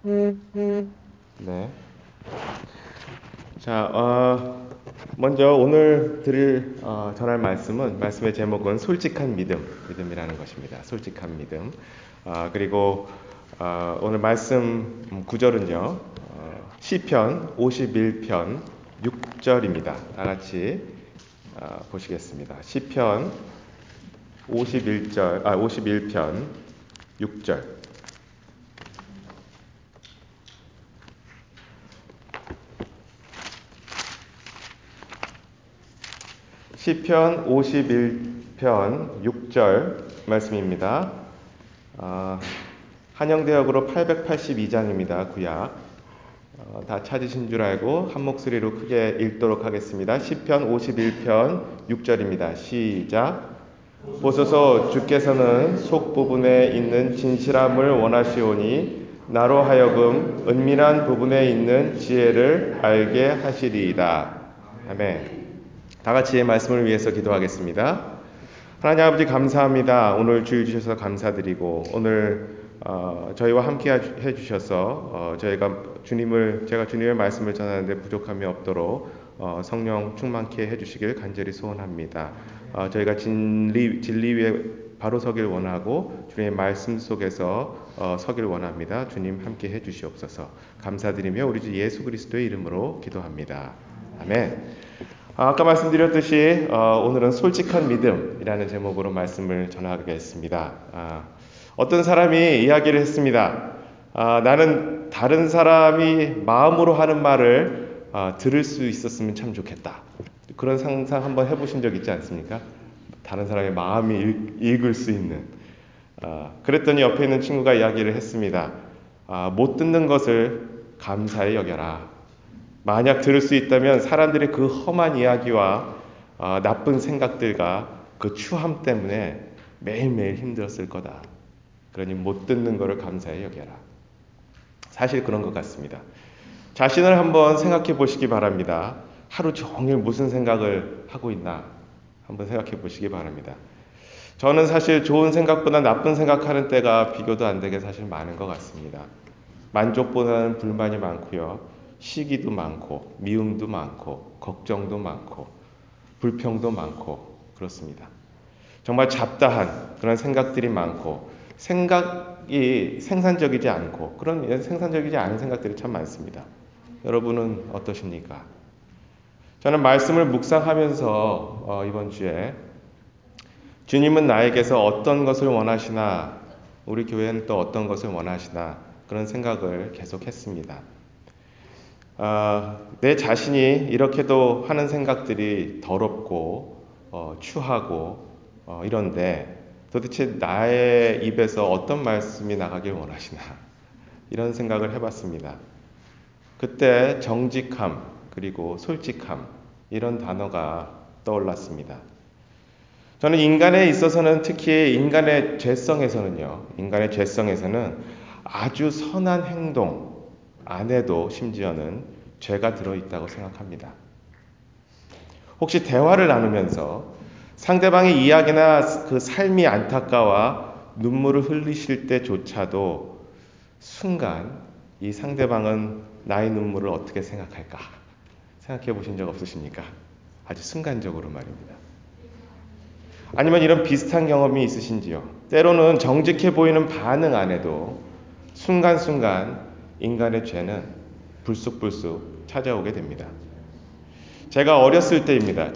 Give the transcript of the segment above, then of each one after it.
네. 자, 먼저 오늘 전할 말씀의 제목은 솔직한 믿음이라는 것입니다. 솔직한 믿음. 그리고 오늘 말씀 구절은요, 시편 51편 6절입니다. 다 같이 보시겠습니다. 시편 51편 6절. 시편 51편 6절 말씀입니다. 한영대역으로 882장입니다. 구약. 다 찾으신 줄 알고 한 목소리로 크게 읽도록 하겠습니다. 시편 51편 6절입니다. 시작. 보소서, 주께서는 속 부분에 있는 진실함을 원하시오니 나로 하여금 은밀한 부분에 있는 지혜를 알게 하시리이다. 아멘. 다 같이 말씀을 위해서 기도하겠습니다. 하나님 아버지, 감사합니다. 오늘 주일 주셔서 감사드리고, 오늘 저희와 함께 해주셔서 제가 주님의 말씀을 전하는데 부족함이 없도록 성령 충만케 해주시길 간절히 소원합니다. 저희가 진리 위에 바로 서길 원하고 주님의 말씀 속에서 서길 원합니다. 주님 함께 해주시옵소서. 감사드리며 우리 주 예수 그리스도의 이름으로 기도합니다. 아멘. 아까 말씀드렸듯이 오늘은 솔직한 믿음이라는 제목으로 말씀을 전하겠습니다. 어떤 사람이 이야기를 했습니다. 나는 다른 사람이 마음으로 하는 말을 들을 수 있었으면 참 좋겠다. 그런 상상 한번 해보신 적 있지 않습니까? 다른 사람의 마음이 읽을 수 있는. 그랬더니 옆에 있는 친구가 이야기를 했습니다. 못 듣는 것을 감사히 여겨라. 만약 들을 수 있다면 사람들의 그 험한 이야기와 나쁜 생각들과 그 추함 때문에 매일매일 힘들었을 거다. 그러니 못 듣는 것을 감사히 여겨라. 사실 그런 것 같습니다. 자신을 한번 생각해 보시기 바랍니다. 하루 종일 무슨 생각을 하고 있나 한번 생각해 보시기 바랍니다. 저는 사실 좋은 생각보다 나쁜 생각하는 때가 비교도 안 되게 사실 많은 것 같습니다. 만족보다는 불만이 많고요. 시기도 많고, 미움도 많고, 걱정도 많고, 불평도 많고, 그렇습니다. 정말 잡다한 그런 생각들이 많고, 생각이 생산적이지 않고, 그런 생산적이지 않은 생각들이 참 많습니다. 여러분은 어떠십니까? 저는 말씀을 묵상하면서 이번 주에 주님은 나에게서 어떤 것을 원하시나, 우리 교회는 또 어떤 것을 원하시나, 그런 생각을 계속했습니다. 내 자신이 이렇게도 하는 생각들이 더럽고 추하고 이런데 도대체 나의 입에서 어떤 말씀이 나가길 원하시나, 이런 생각을 해봤습니다. 그때 정직함 그리고 솔직함, 이런 단어가 떠올랐습니다. 저는 인간에 있어서는, 특히 인간의 죄성에서는 아주 선한 행동 안에도 심지어는 죄가 들어있다고 생각합니다. 혹시 대화를 나누면서 상대방의 이야기나 그 삶이 안타까워 눈물을 흘리실 때조차도 순간 이 상대방은 나의 눈물을 어떻게 생각할까 생각해 보신 적 없으십니까? 아주 순간적으로 말입니다. 아니면 이런 비슷한 경험이 있으신지요? 때로는 정직해 보이는 반응 안에도 순간순간 인간의 죄는 불쑥불쑥 찾아오게 됩니다. 제가 어렸을 때입니다.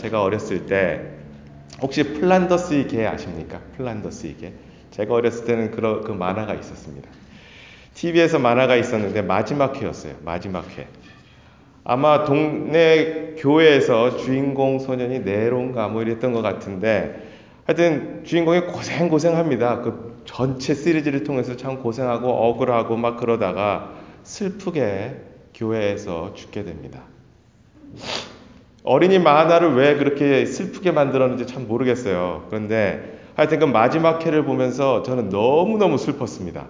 혹시 플란더스의 개 아십니까? 플란더스의 개. 제가 어렸을 때는 그 만화가 있었습니다. TV에서 만화가 있었는데 마지막 회였어요. 마지막 회. 아마 동네 교회에서 주인공 소년이 네론가 뭐 이랬던 것 같은데, 하여튼 주인공이 고생합니다. 그 전체 시리즈를 통해서 참 고생하고 억울하고 막 그러다가 슬프게 교회에서 죽게 됩니다. 어린이 만화를 왜 그렇게 슬프게 만들었는지 참 모르겠어요. 그런데 하여튼 그 마지막 회를 보면서 저는 너무너무 슬펐습니다.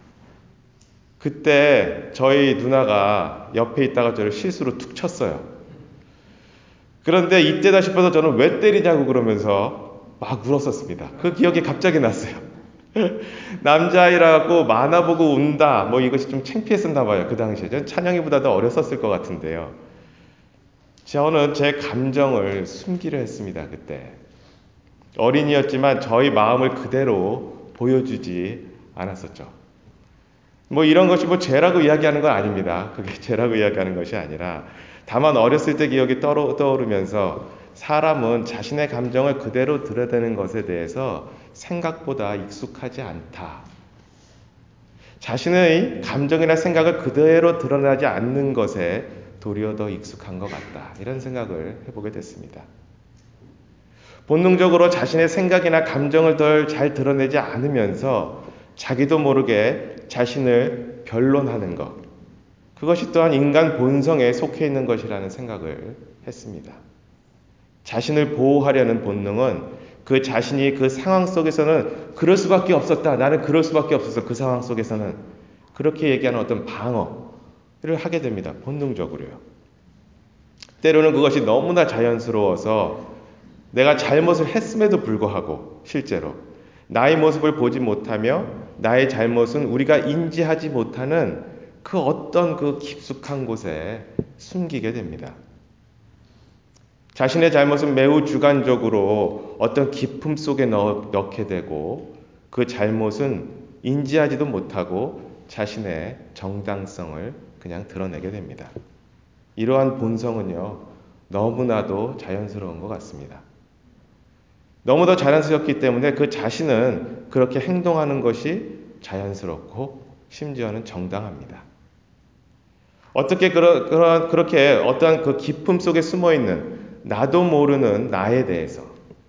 그때 저희 누나가 옆에 있다가 저를 실수로 툭 쳤어요. 그런데 이때다 싶어서 저는 왜 때리냐고 그러면서 막 울었었습니다. 그 기억이 갑자기 났어요. 남자아이라고 만화 보고 운다. 뭐 이것이 좀 창피했었나 봐요. 그 당시에. 전 찬영이보다 더 어렸었을 것 같은데요. 저는 제 감정을 숨기려 했습니다. 그때. 어린이였지만 저희 마음을 그대로 보여주지 않았었죠. 뭐 이런 것이 뭐 죄라고 이야기하는 건 아닙니다. 그게 죄라고 이야기하는 것이 아니라 다만 어렸을 때 기억이 떠오르면서 사람은 자신의 감정을 그대로 드러내는 것에 대해서 생각보다 익숙하지 않다. 자신의 감정이나 생각을 그대로 드러나지 않는 것에 도리어 더 익숙한 것 같다. 이런 생각을 해보게 됐습니다. 본능적으로 자신의 생각이나 감정을 덜 잘 드러내지 않으면서 자기도 모르게 자신을 변론하는 것. 그것이 또한 인간 본성에 속해 있는 것이라는 생각을 했습니다. 자신을 보호하려는 본능은 그 자신이 그 상황 속에서는 그럴 수밖에 없었다. 나는 그럴 수밖에 없었어. 그 상황 속에서는. 그렇게 얘기하는 어떤 방어를 하게 됩니다. 본능적으로요. 때로는 그것이 너무나 자연스러워서 내가 잘못을 했음에도 불구하고 실제로 나의 모습을 보지 못하며 나의 잘못은 우리가 인지하지 못하는 그 어떤 그 깊숙한 곳에 숨기게 됩니다. 자신의 잘못은 매우 주관적으로 어떤 깊음 속에 넣게 되고 그 잘못은 인지하지도 못하고 자신의 정당성을 그냥 드러내게 됩니다. 이러한 본성은요, 너무나도 자연스러운 것 같습니다. 너무도 자연스럽기 때문에 그 자신은 그렇게 행동하는 것이 자연스럽고 심지어는 정당합니다. 어떻게 그렇게 어떠한 그 깊음 속에 숨어 있는 나도 모르는 나에 대해서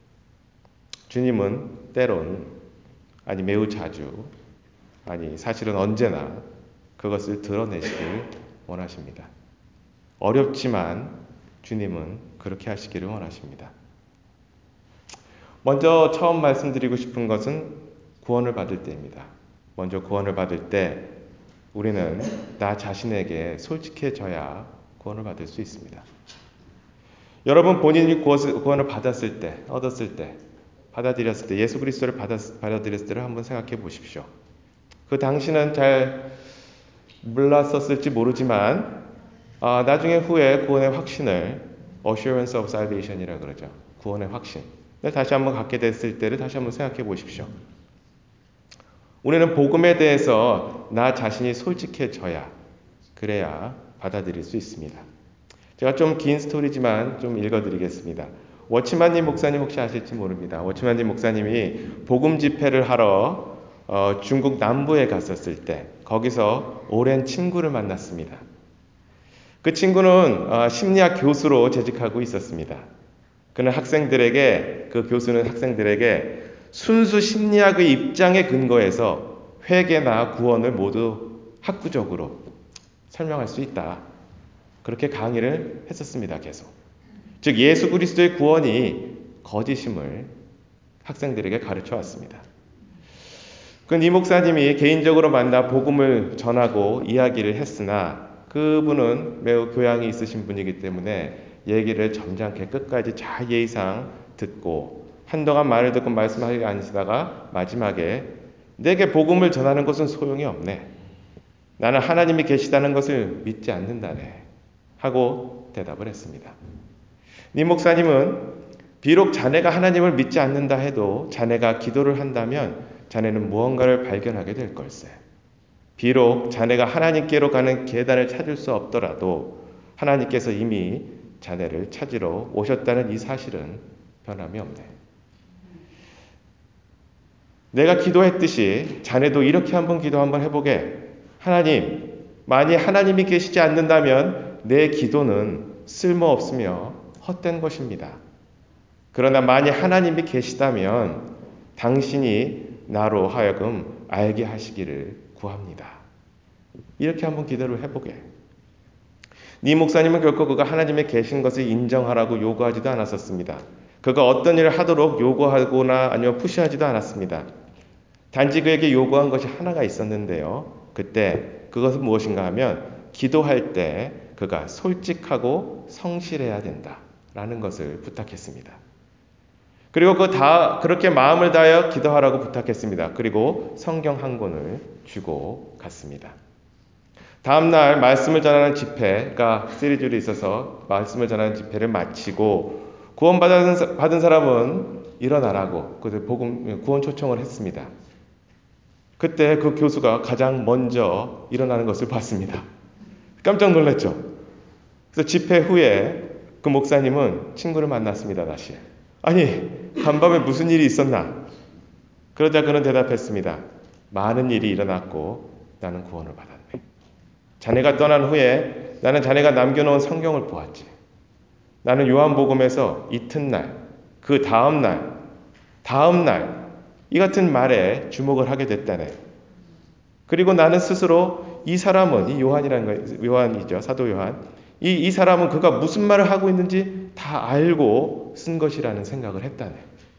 주님은 때론 아니 매우 자주 아니 사실은 언제나 그것을 드러내시길 원하십니다. 어렵지만 주님은 그렇게 하시기를 원하십니다. 먼저 처음 말씀드리고 싶은 것은 구원을 받을 때입니다. 먼저 구원을 받을 때 우리는 나 자신에게 솔직해져야 구원을 받을 수 있습니다. 여러분 본인이 구원을 받았을 때, 얻었을 때, 받아들였을 때, 예수 그리스도를 받아들였을 때를 한번 생각해 보십시오. 그 당시는 잘 몰랐었을지 모르지만 나중에 후에 구원의 확신을 assurance of salvation이라고 그러죠. 구원의 확신. 다시 한번 갖게 됐을 때를 다시 한번 생각해 보십시오. 우리는 복음에 대해서 나 자신이 솔직해져야 그래야 받아들일 수 있습니다. 제가 좀 긴 스토리지만 좀 읽어드리겠습니다. 워치만님 목사님 혹시 아실지 모릅니다. 워치만님 목사님이 복음 집회를 하러 중국 남부에 갔었을 때 거기서 오랜 친구를 만났습니다. 그 친구는 심리학 교수로 재직하고 있었습니다. 그는 그 교수는 학생들에게 순수 심리학의 입장에 근거해서 회개나 구원을 모두 학구적으로 설명할 수 있다. 그렇게 강의를 했었습니다. 계속. 즉 예수 그리스도의 구원이 거짓임을 학생들에게 가르쳐 왔습니다. 이 목사님이 개인적으로 만나 복음을 전하고 이야기를 했으나 그분은 매우 교양이 있으신 분이기 때문에 얘기를 점잖게 끝까지 잘 예의상 듣고 한동안 말을 듣고 말씀하지 않으시다가 마지막에 내게 복음을 전하는 것은 소용이 없네. 나는 하나님이 계시다는 것을 믿지 않는다네. 하고 대답을 했습니다. 이 목사님은 비록 자네가 하나님을 믿지 않는다 해도 자네가 기도를 한다면 자네는 무언가를 발견하게 될 걸세. 비록 자네가 하나님께로 가는 계단을 찾을 수 없더라도 하나님께서 이미 자네를 찾으러 오셨다는 이 사실은 변함이 없네. 내가 기도했듯이 자네도 이렇게 한번 기도 한번 해보게. 하나님, 만약 하나님이 계시지 않는다면 내 기도는 쓸모없으며 헛된 것입니다. 그러나 만약 하나님이 계시다면 당신이 나로 하여금 알게 하시기를 구합니다. 이렇게 한번 기도를 해보게. 네 목사님은 결코 그가 하나님의 계신 것을 인정하라고 요구하지도 않았었습니다. 그가 어떤 일을 하도록 요구하거나 아니면 푸시하지도 않았습니다. 단지 그에게 요구한 것이 하나가 있었는데요. 그때 그것은 무엇인가 하면 기도할 때 그가 솔직하고 성실해야 된다라는 것을 부탁했습니다. 그리고 그렇게 마음을 다하여 기도하라고 부탁했습니다. 그리고 성경 한 권을 주고 갔습니다. 다음날 말씀을 전하는 집회가 시리즈로 있어서 말씀을 전하는 집회를 마치고 구원받은 사람은 일어나라고 구원 초청을 했습니다. 그때 그 교수가 가장 먼저 일어나는 것을 봤습니다. 깜짝 놀랐죠. 그래서 집회 후에 그 목사님은 친구를 만났습니다. 다시. 아니, 간밤에 무슨 일이 있었나? 그러자 그는 대답했습니다. 많은 일이 일어났고 나는 구원을 받았네. 자네가 떠난 후에 나는 자네가 남겨놓은 성경을 보았지. 나는 요한복음에서 이튿날, 그 다음날, 이 같은 말에 주목을 하게 됐다네. 그리고 나는 스스로 이 사람은, 이 요한이죠. 사도 요한. 이 사람은 그가 무슨 말을 하고 있는지 다 알고 쓴 것이라는 생각을 했다네.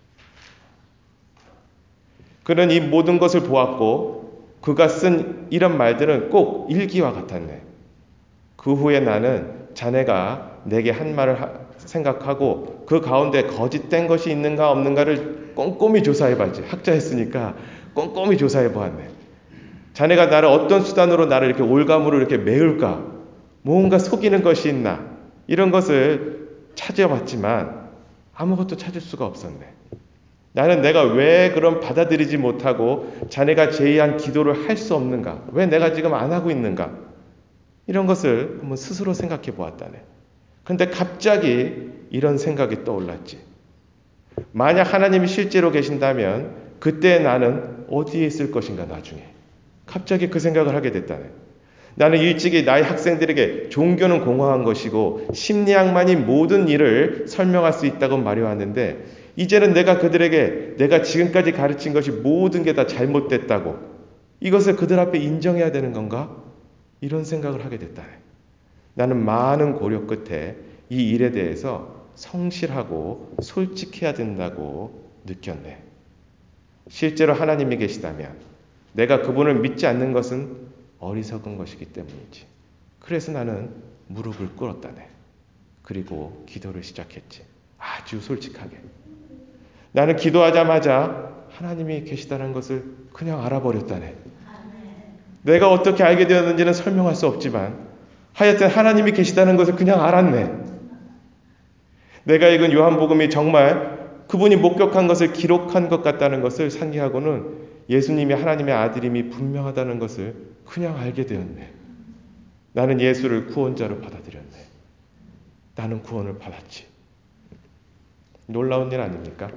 그는 이 모든 것을 보았고 그가 쓴 이런 말들은 꼭 일기와 같았네. 그 후에 나는 자네가 내게 한 말을 생각하고 그 가운데 거짓된 것이 있는가 없는가를 꼼꼼히 조사해봤지. 학자였으니까 꼼꼼히 조사해보았네. 자네가 나를 어떤 수단으로 나를 이렇게 올감으로 이렇게 메울까? 뭔가 속이는 것이 있나? 이런 것을 찾아봤지만 아무것도 찾을 수가 없었네. 나는 내가 왜 그런 받아들이지 못하고 자네가 제의한 기도를 할 수 없는가? 왜 내가 지금 안 하고 있는가? 이런 것을 한번 스스로 생각해 보았다네. 그런데 갑자기 이런 생각이 떠올랐지. 만약 하나님이 실제로 계신다면 그때 나는 어디에 있을 것인가 나중에. 갑자기 그 생각을 하게 됐다네. 나는 일찍이 나의 학생들에게 종교는 공허한 것이고 심리학만이 모든 일을 설명할 수 있다고 말해왔는데 이제는 내가 그들에게 내가 지금까지 가르친 것이 모든 게 다 잘못됐다고 이것을 그들 앞에 인정해야 되는 건가? 이런 생각을 하게 됐다네. 나는 많은 고려 끝에 이 일에 대해서 성실하고 솔직해야 된다고 느꼈네. 실제로 하나님이 계시다면 내가 그분을 믿지 않는 것은 어리석은 것이기 때문이지. 그래서 나는 무릎을 꿇었다네. 그리고 기도를 시작했지. 아주 솔직하게. 나는 기도하자마자 하나님이 계시다는 것을 그냥 알아버렸다네. 내가 어떻게 알게 되었는지는 설명할 수 없지만 하여튼 하나님이 계시다는 것을 그냥 알았네. 내가 읽은 요한복음이 정말 그분이 목격한 것을 기록한 것 같다는 것을 상기하고는 예수님이 하나님의 아들임이 분명하다는 것을 그냥 알게 되었네. 나는 예수를 구원자로 받아들였네. 나는 구원을 받았지. 놀라운 일 아닙니까?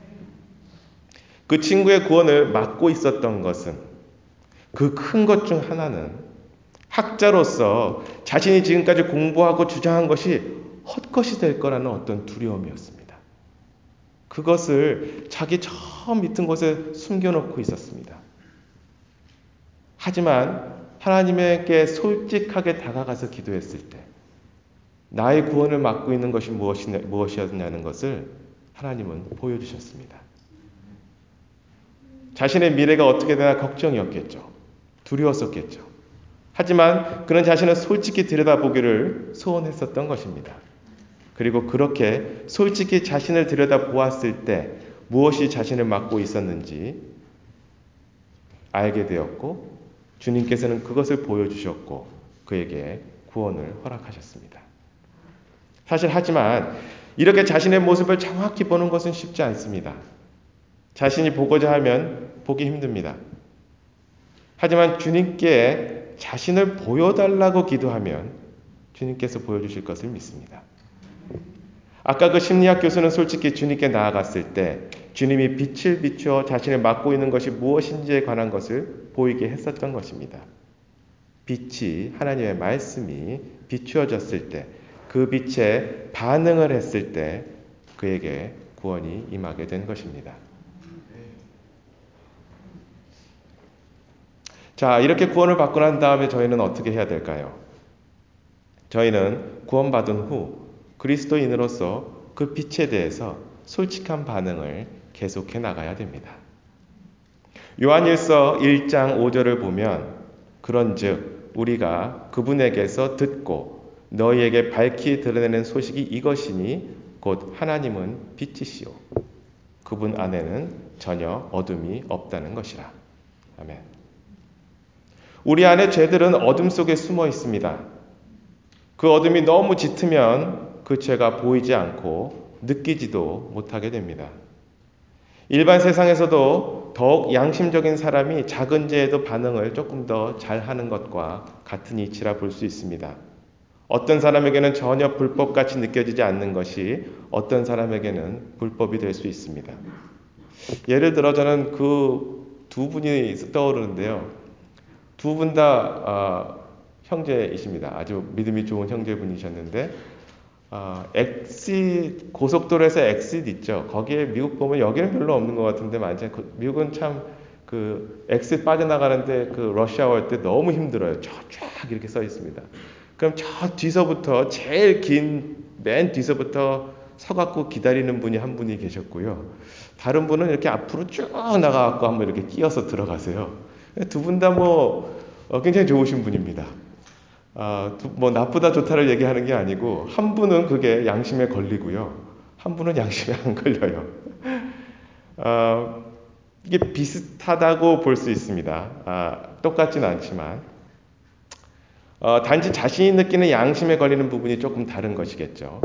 그 친구의 구원을 막고 있었던 것은 그 큰 것 중 하나는 학자로서 자신이 지금까지 공부하고 주장한 것이 헛것이 될 거라는 어떤 두려움이었습니다. 그것을 자기 처음 믿은 곳에 숨겨놓고 있었습니다. 하지만 하나님에게 솔직하게 다가가서 기도했을 때 나의 구원을 막고 있는 것이 무엇이었냐는 것을 하나님은 보여주셨습니다. 자신의 미래가 어떻게 되나 걱정이었겠죠. 두려웠었겠죠. 하지만 그는 자신을 솔직히 들여다보기를 소원했었던 것입니다. 그리고 그렇게 솔직히 자신을 들여다보았을 때 무엇이 자신을 막고 있었는지 알게 되었고 주님께서는 그것을 보여주셨고 그에게 구원을 허락하셨습니다. 하지만 이렇게 자신의 모습을 정확히 보는 것은 쉽지 않습니다. 자신이 보고자 하면 보기 힘듭니다. 하지만 주님께 자신을 보여달라고 기도하면 주님께서 보여주실 것을 믿습니다. 아까 그 심리학 교수는 솔직히 주님께 나아갔을 때 주님이 빛을 비추어 자신을 막고 있는 것이 무엇인지에 관한 것을 보이게 했었던 것입니다. 빛이 하나님의 말씀이 비추어졌을 때 그 빛에 반응을 했을 때 그에게 구원이 임하게 된 것입니다. 자, 이렇게 구원을 받고 난 다음에 저희는 어떻게 해야 될까요? 저희는 구원받은 후 그리스도인으로서 그 빛에 대해서 솔직한 반응을 계속해 나가야 됩니다. 요한일서 1장 5절을 보면 그런즉 우리가 그분에게서 듣고 너희에게 밝히 드러내는 소식이 이것이니 곧 하나님은 빛이시오. 그분 안에는 전혀 어둠이 없다는 것이라. 아멘. 우리 안에 죄들은 어둠 속에 숨어 있습니다. 그 어둠이 너무 짙으면 그 죄가 보이지 않고 느끼지도 못하게 됩니다. 일반 세상에서도 더욱 양심적인 사람이 작은 죄에도 반응을 조금 더 잘하는 것과 같은 이치라 볼 수 있습니다. 어떤 사람에게는 전혀 불법같이 느껴지지 않는 것이 어떤 사람에게는 불법이 될 수 있습니다. 예를 들어 저는 그 두 분이 떠오르는데요. 두 분 다 형제이십니다. 아주 믿음이 좋은 형제분이셨는데 엑싯, 고속도로에서 엑싯 있죠. 거기에 미국 보면 여기는 별로 없는 것 같은데 미국은 참 그 엑싯 빠져나가는데 그 러시아워 때 너무 힘들어요. 쫙 이렇게 써 있습니다. 그럼 저 뒤서부터 제일 긴 맨 뒤서부터 서갖고 기다리는 분이 한 분이 계셨고요. 다른 분은 이렇게 앞으로 쭉 나가갖고 한번 이렇게 끼어서 들어가세요. 두 분 다 굉장히 좋으신 분입니다. 나쁘다 좋다를 얘기하는 게 아니고 한 분은 그게 양심에 걸리고요. 한 분은 양심에 안 걸려요. 이게 비슷하다고 볼 수 있습니다. 똑같지는 않지만 단지 자신이 느끼는 양심에 걸리는 부분이 조금 다른 것이겠죠.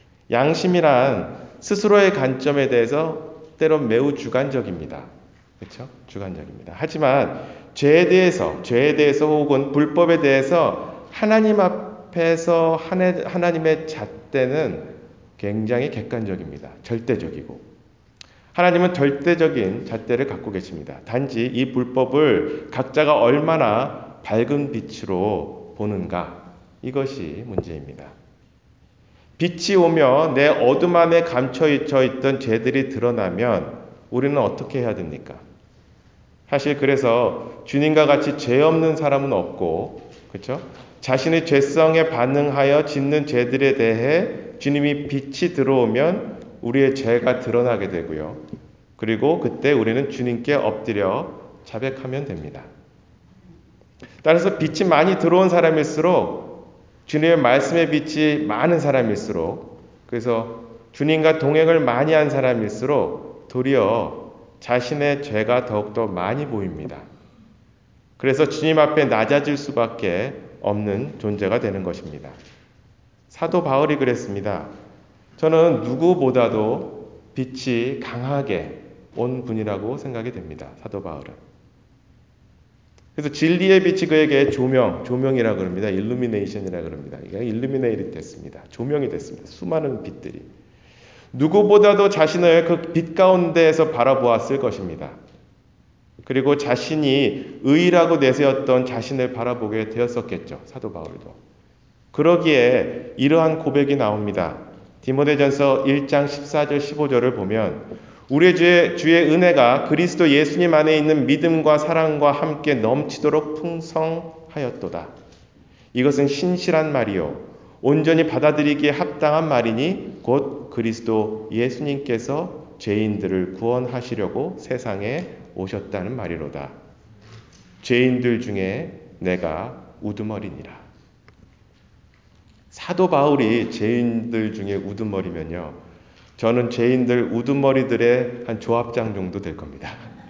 양심이란 스스로의 관점에 대해서 때론 매우 주관적입니다. 그렇죠? 주관적입니다. 하지만 죄에 대해서 혹은 불법에 대해서 하나님 앞에서 하나님의 잣대는 굉장히 객관적입니다. 절대적이고 하나님은 절대적인 잣대를 갖고 계십니다. 단지 이 불법을 각자가 얼마나 밝은 빛으로 보는가 이것이 문제입니다. 빛이 오며 내 어둠 안에 감춰져 있던 죄들이 드러나면 우리는 어떻게 해야 됩니까? 사실 그래서 주님과 같이 죄 없는 사람은 없고, 그렇죠? 자신의 죄성에 반응하여 짓는 죄들에 대해 주님이 빛이 들어오면 우리의 죄가 드러나게 되고요. 그리고 그때 우리는 주님께 엎드려 자백하면 됩니다. 따라서 빛이 많이 들어온 사람일수록 주님의 말씀의 빛이 많은 사람일수록 그래서 주님과 동행을 많이 한 사람일수록 도리어 자신의 죄가 더욱더 많이 보입니다. 그래서 주님 앞에 낮아질 수밖에 없는 존재가 되는 것입니다. 사도 바울이 그랬습니다. 저는 누구보다도 빛이 강하게 온 분이라고 생각이 됩니다. 사도 바울은. 그래서 진리의 빛이 그에게 조명이라고 그럽니다. 일루미네이션이라고 그럽니다. 이게 일루미네이트 됐습니다. 조명이 됐습니다. 수많은 빛들이. 누구보다도 자신을 그 빛 가운데에서 바라보았을 것입니다. 그리고 자신이 의라고 내세웠던 자신을 바라보게 되었었겠죠. 사도 바울도. 그러기에 이러한 고백이 나옵니다. 디모데전서 1장 14절 15절을 보면 우리의 주의 은혜가 그리스도 예수님 안에 있는 믿음과 사랑과 함께 넘치도록 풍성하였도다. 이것은 신실한 말이요 온전히 받아들이기에 합당한 말이니 곧 그리스도 예수님께서 죄인들을 구원하시려고 세상에 오셨다는 말이로다. 죄인들 중에 내가 우두머리니라. 사도 바울이 죄인들 중에 우두머리면요. 저는 죄인들 우두머리들의 한 조합장 정도 될 겁니다.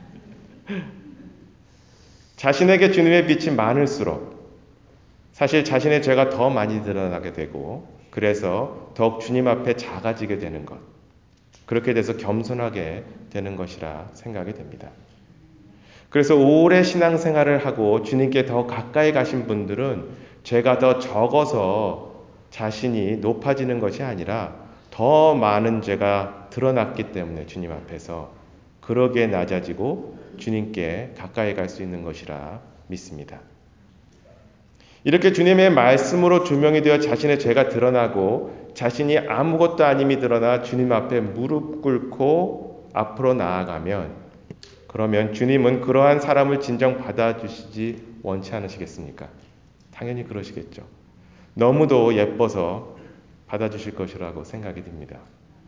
자신에게 주님의 빛이 많을수록 사실 자신의 죄가 더 많이 드러나게 되고 그래서 더욱 주님 앞에 작아지게 되는 것. 그렇게 돼서 겸손하게 되는 것이라 생각이 됩니다. 그래서 오래 신앙생활을 하고 주님께 더 가까이 가신 분들은 죄가 더 적어서 자신이 높아지는 것이 아니라 더 많은 죄가 드러났기 때문에 주님 앞에서 그러기에 낮아지고 주님께 가까이 갈 수 있는 것이라 믿습니다. 이렇게 주님의 말씀으로 조명이 되어 자신의 죄가 드러나고 자신이 아무것도 아님이 드러나 주님 앞에 무릎 꿇고 앞으로 나아가면 그러면 주님은 그러한 사람을 진정 받아주시지 원치 않으시겠습니까? 당연히 그러시겠죠. 너무도 예뻐서 받아주실 것이라고 생각이 듭니다.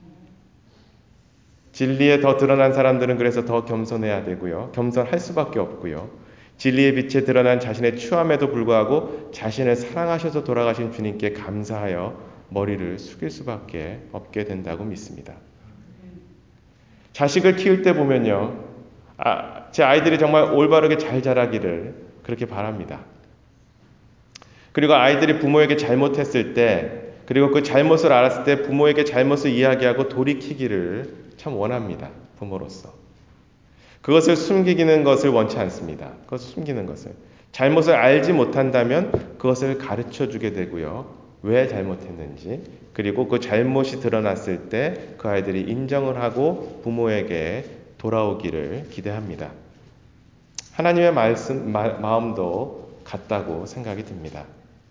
진리에 더 드러난 사람들은 그래서 더 겸손해야 되고요. 겸손할 수밖에 없고요. 진리의 빛에 드러난 자신의 추함에도 불구하고 자신을 사랑하셔서 돌아가신 주님께 감사하여 머리를 숙일 수밖에 없게 된다고 믿습니다. 자식을 키울 때 보면요. 제 아이들이 정말 올바르게 잘 자라기를 그렇게 바랍니다. 그리고 아이들이 부모에게 잘못했을 때, 그리고 그 잘못을 알았을 때 부모에게 잘못을 이야기하고 돌이키기를 참 원합니다. 부모로서. 그것을 숨기는 것을 원치 않습니다. 그것을 숨기는 것을. 잘못을 알지 못한다면 그것을 가르쳐 주게 되고요. 왜 잘못했는지, 그리고 그 잘못이 드러났을 때 그 아이들이 인정을 하고 부모에게 돌아오기를 기대합니다. 하나님의 마음도 같다고 생각이 듭니다.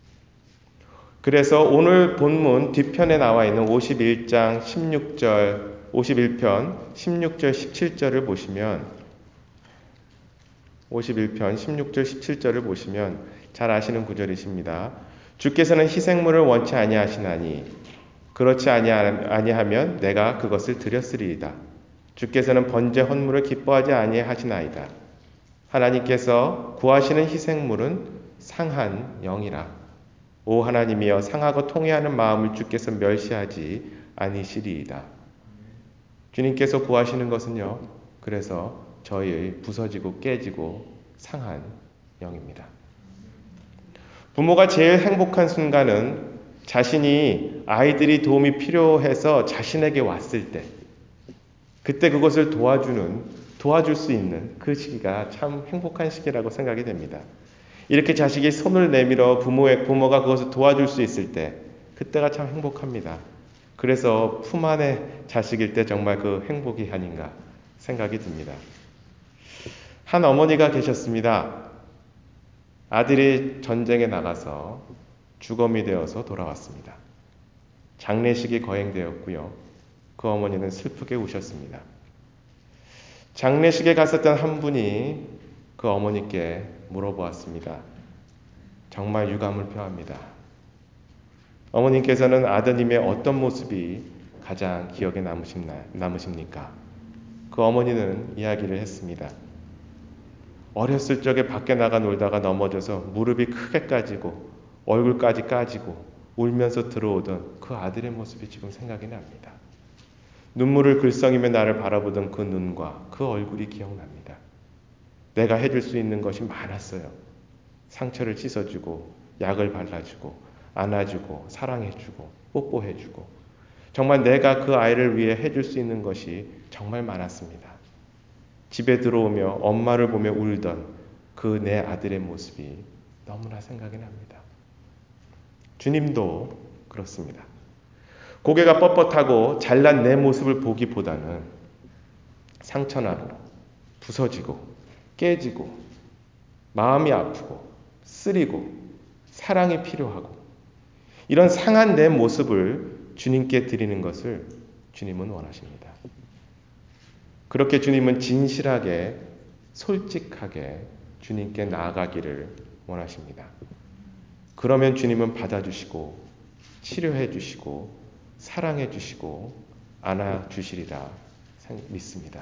그래서 오늘 본문 뒤편에 나와 있는 51편 16절 17절을 보시면 51편 16절 17절을 보시면 잘 아시는 구절이십니다. 주께서는 희생물을 원치 아니하시나니 그렇지 아니하면 내가 그것을 드렸으리이다. 주께서는 번제 헌물을 기뻐하지 아니하시나이다. 하나님께서 구하시는 희생물은 상한 영이라. 오 하나님이여 상하고 통회하는 마음을 주께서 멸시하지 아니시리이다. 주님께서 구하시는 것은요. 그래서 저희의 부서지고 깨지고 상한 영입니다. 부모가 제일 행복한 순간은 자신이 아이들이 도움이 필요해서 자신에게 왔을 때, 그때 그것을 도와줄 수 있는 그 시기가 참 행복한 시기라고 생각이 됩니다. 이렇게 자식이 손을 내밀어 부모가 그것을 도와줄 수 있을 때, 그때가 참 행복합니다. 그래서 품 안의 자식일 때 정말 그 행복이 아닌가 생각이 듭니다. 한 어머니가 계셨습니다. 아들이 전쟁에 나가서 주검이 되어서 돌아왔습니다. 장례식이 거행되었고요. 그 어머니는 슬프게 우셨습니다. 장례식에 갔었던 한 분이 그 어머니께 물어보았습니다. 정말 유감을 표합니다. 어머님께서는 아드님의 어떤 모습이 가장 기억에 남으십니까? 그 어머니는 이야기를 했습니다. 어렸을 적에 밖에 나가 놀다가 넘어져서 무릎이 크게 까지고 얼굴까지 까지고 울면서 들어오던 그 아들의 모습이 지금 생각이 납니다. 눈물을 글썽이며 나를 바라보던 그 눈과 그 얼굴이 기억납니다. 내가 해줄 수 있는 것이 많았어요. 상처를 씻어주고 약을 발라주고 안아주고 사랑해주고 뽀뽀해주고 정말 내가 그 아이를 위해 해줄 수 있는 것이 정말 많았습니다. 집에 들어오며 엄마를 보며 울던 그 내 아들의 모습이 너무나 생각이 납니다. 주님도 그렇습니다. 고개가 뻣뻣하고 잘난 내 모습을 보기보다는 상처나고 부서지고 깨지고 마음이 아프고 쓰리고 사랑이 필요하고 이런 상한 내 모습을 주님께 드리는 것을 주님은 원하십니다. 그렇게 주님은 진실하게 솔직하게 주님께 나아가기를 원하십니다. 그러면 주님은 받아주시고 치료해 주시고 사랑해 주시고 안아주시리라 믿습니다.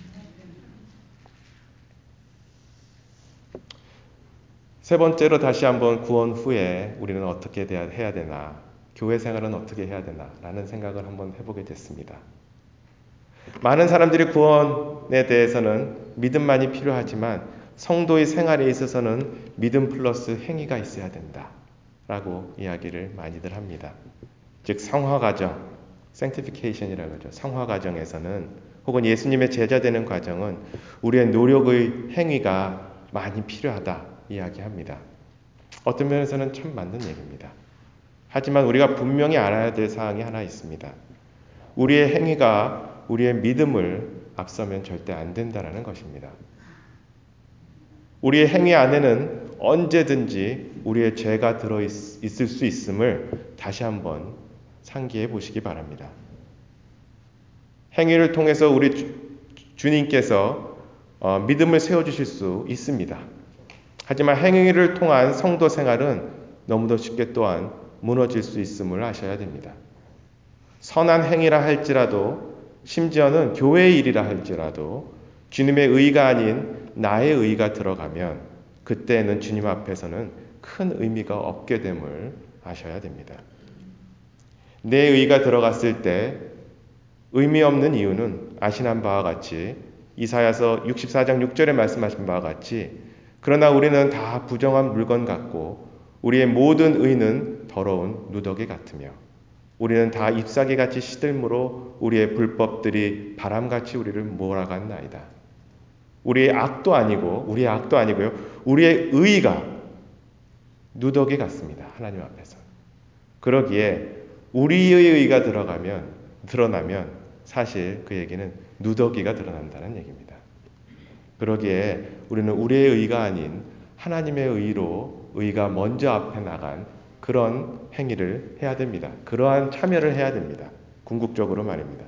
세 번째로 다시 한번 구원 후에 우리는 어떻게 해야 되나, 교회 생활은 어떻게 해야 되나 라는 생각을 한번 해보게 됐습니다. 많은 사람들이 구원에 대해서는 믿음만이 필요하지만 성도의 생활에 있어서는 믿음 플러스 행위가 있어야 된다 라고 이야기를 많이들 합니다. 즉 성화과정, sanctification이라고 하죠. 성화과정에서는 혹은 예수님의 제자 되는 과정은 우리의 노력의 행위가 많이 필요하다 이야기합니다. 어떤 면에서는 참 맞는 얘기입니다. 하지만 우리가 분명히 알아야 될 사항이 하나 있습니다. 우리의 행위가 우리의 믿음을 앞서면 절대 안 된다는 것입니다. 우리의 행위 안에는 언제든지 우리의 죄가 들어있을 수 있음을 다시 한번 상기해 보시기 바랍니다. 행위를 통해서 우리 주님께서 믿음을 세워주실 수 있습니다. 하지만 행위를 통한 성도 생활은 너무도 쉽게 또한 무너질 수 있음을 아셔야 됩니다. 선한 행위라 할지라도 심지어는 교회의 일이라 할지라도 주님의 의가 아닌 나의 의가 들어가면 그때는 주님 앞에서는 큰 의미가 없게 됨을 아셔야 됩니다. 내 의가 들어갔을 때 의미 없는 이유는 아시는 바와 같이 이사야서 64장 6절에 말씀하신 바와 같이 그러나 우리는 다 부정한 물건 같고 우리의 모든 의는 더러운 누더기 같으며 우리는 다 잎사귀같이 시들므로 우리의 불법들이 바람같이 우리를 몰아갔나이다. 우리의 악도 아니고요. 우리의 의가 누더기 같습니다. 하나님 앞에서. 그러기에 우리의 의가 드러나면 사실 그 얘기는 누더기가 드러난다는 얘기입니다. 그러기에 우리는 우리의 의가 아닌 하나님의 의로 의가 먼저 앞에 나간 그런 행위를 해야 됩니다. 그러한 참여를 해야 됩니다. 궁극적으로 말입니다.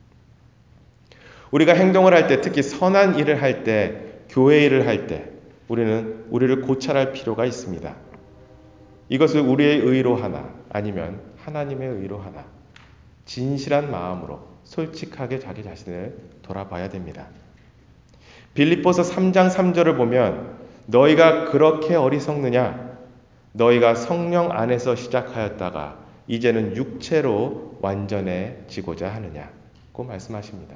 우리가 행동을 할 때, 특히 선한 일을 할 때, 교회 일을 할 때 우리는 우리를 고찰할 필요가 있습니다. 이것을 우리의 의로 하나 아니면 하나님의 의로 하나 진실한 마음으로 솔직하게 자기 자신을 돌아봐야 됩니다. 빌립보서 3장 3절을 보면 너희가 그렇게 어리석느냐? 너희가 성령 안에서 시작하였다가 이제는 육체로 완전해지고자 하느냐고 말씀하십니다.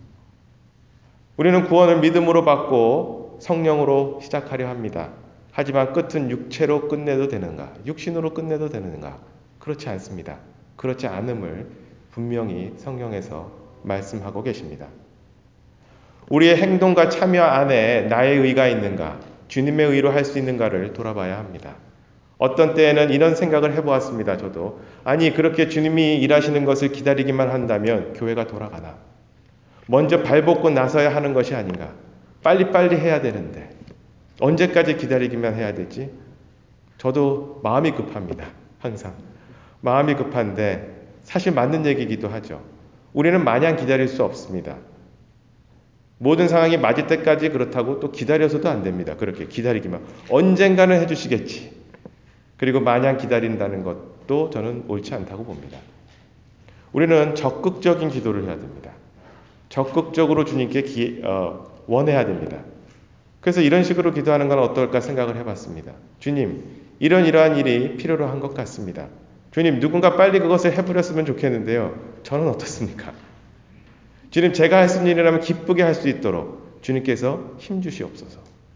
우리는 구원을 믿음으로 받고 성령으로 시작하려 합니다. 하지만 끝은 육체로 끝내도 되는가? 육신으로 끝내도 되는가? 그렇지 않습니다. 그렇지 않음을 분명히 성경에서 말씀하고 계십니다. 우리의 행동과 참여 안에 나의 의가 있는가? 주님의 의로 할 수 있는가를 돌아봐야 합니다. 어떤 때에는 이런 생각을 해보았습니다. 저도. 아니 그렇게 주님이 일하시는 것을 기다리기만 한다면 교회가 돌아가나? 먼저 발벗고 나서야 하는 것이 아닌가? 빨리빨리 해야 되는데 언제까지 기다리기만 해야 되지? 저도 마음이 급합니다. 항상. 마음이 급한데 사실 맞는 얘기이기도 하죠. 우리는 마냥 기다릴 수 없습니다. 모든 상황이 맞을 때까지 그렇다고 또 기다려서도 안 됩니다. 그렇게 기다리기만. 언젠가는 해주시겠지. 그리고 마냥 기다린다는 것도 저는 옳지 않다고 봅니다. 우리는 적극적인 기도를 해야 됩니다. 적극적으로 주님께 원해야 됩니다. 그래서 이런 식으로 기도하는 건 어떨까 생각을 해봤습니다. 주님, 이러한 일이 필요로 한 것 같습니다. 주님, 누군가 빨리 그것을 해버렸으면 좋겠는데요. 저는 어떻습니까? 주님, 제가 할 수 있는 일이라면 기쁘게 할 수 있도록 주님께서 힘주시옵소서.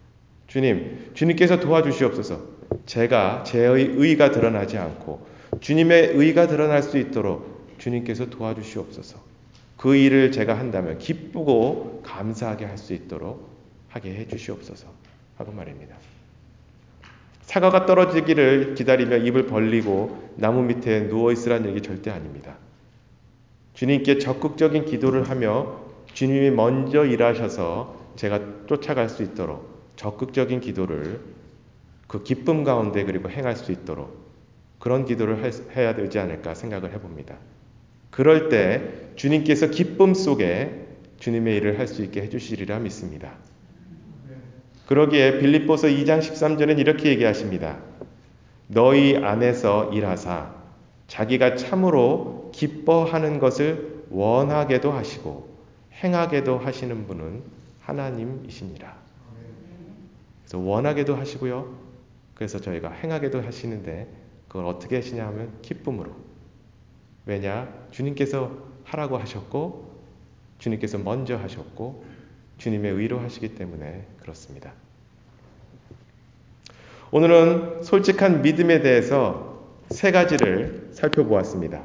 주님께서 도와주시옵소서. 제가 제 의가 드러나지 않고 주님의 의가 드러날 수 있도록 주님께서 도와주시옵소서. 그 일을 제가 한다면 기쁘고 감사하게 할 수 있도록 하게 해주시옵소서 하고 말입니다. 사과가 떨어지기를 기다리며 입을 벌리고 나무 밑에 누워있으라는 얘기 절대 아닙니다. 주님께 적극적인 기도를 하며 주님이 먼저 일하셔서 제가 쫓아갈 수 있도록 적극적인 기도를 그 기쁨 가운데 그리고 행할 수 있도록 그런 기도를 해야 되지 않을까 생각을 해봅니다. 그럴 때 주님께서 기쁨 속에 주님의 일을 할 수 있게 해주시리라 믿습니다. 그러기에 빌립보서 2장 13절은 이렇게 얘기하십니다. 너희 안에서 일하사 자기가 참으로 기뻐하는 것을 원하게도 하시고 행하게도 하시는 분은 하나님이시니라. 그래서 원하게도 하시고요. 그래서 저희가 행하게도 하시는데 그걸 어떻게 하시냐 하면 기쁨으로. 왜냐? 주님께서 하라고 하셨고 주님께서 먼저 하셨고 주님의 의로 하시기 때문에 그렇습니다. 오늘은 솔직한 믿음에 대해서 세 가지를 살펴보았습니다.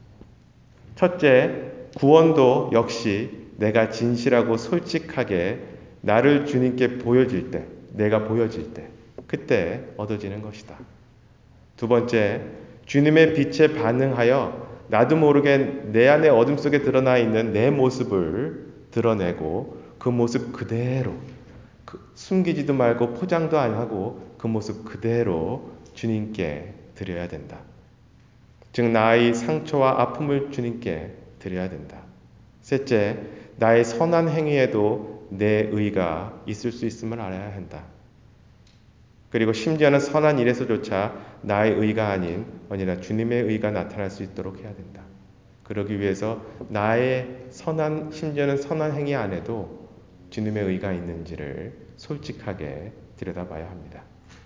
첫째, 구원도 역시 내가 진실하고 솔직하게 나를 주님께 보여질 때, 내가 보여질 때, 그때 얻어지는 것이다. 두 번째, 주님의 빛에 반응하여 나도 모르게 내 안에 어둠 속에 드러나 있는 내 모습을 드러내고 그 모습 그대로 숨기지도 말고 포장도 안 하고 그 모습 그대로 주님께 드려야 된다. 즉 나의 상처와 아픔을 주님께 드려야 된다. 셋째, 나의 선한 행위에도 내 의가 있을 수 있음을 알아야 한다. 그리고 심지어는 선한 일에서조차 나의 의가 아닌 언제나 주님의 의가 나타날 수 있도록 해야 된다. 그러기 위해서 나의 심지어는 선한 행위 안에도 주님의 의가 있는지를 솔직하게 들여다봐야 합니다.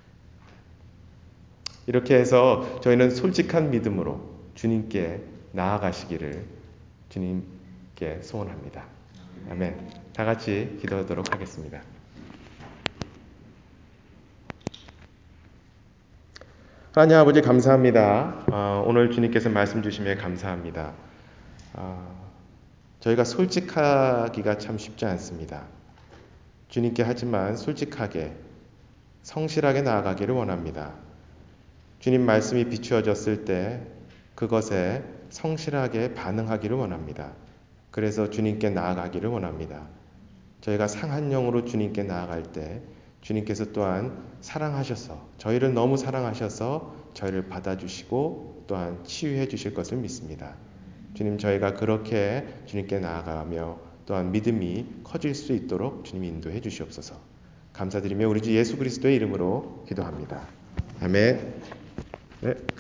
이렇게 해서 저희는 솔직한 믿음으로 주님께 나아가시기를 주님 있게 소원합니다. 아멘. 다 같이 기도하도록 하겠습니다. 하나님 아버지 감사합니다. 오늘 주님께서 말씀 주심에 감사합니다. 저희가 솔직하기가 참 쉽지 않습니다. 주님께 하지만 솔직하게 성실하게 나아가기를 원합니다. 주님 말씀이 비추어졌을 때 그것에 성실하게 반응하기를 원합니다. 그래서 주님께 나아가기를 원합니다. 저희가 상한 영으로 주님께 나아갈 때 주님께서 또한 사랑하셔서 저희를 너무 사랑하셔서 저희를 받아주시고 또한 치유해 주실 것을 믿습니다. 주님 저희가 그렇게 주님께 나아가며 또한 믿음이 커질 수 있도록 주님 인도해 주시옵소서. 감사드리며 우리 주 예수 그리스도의 이름으로 기도합니다. 아멘. 네.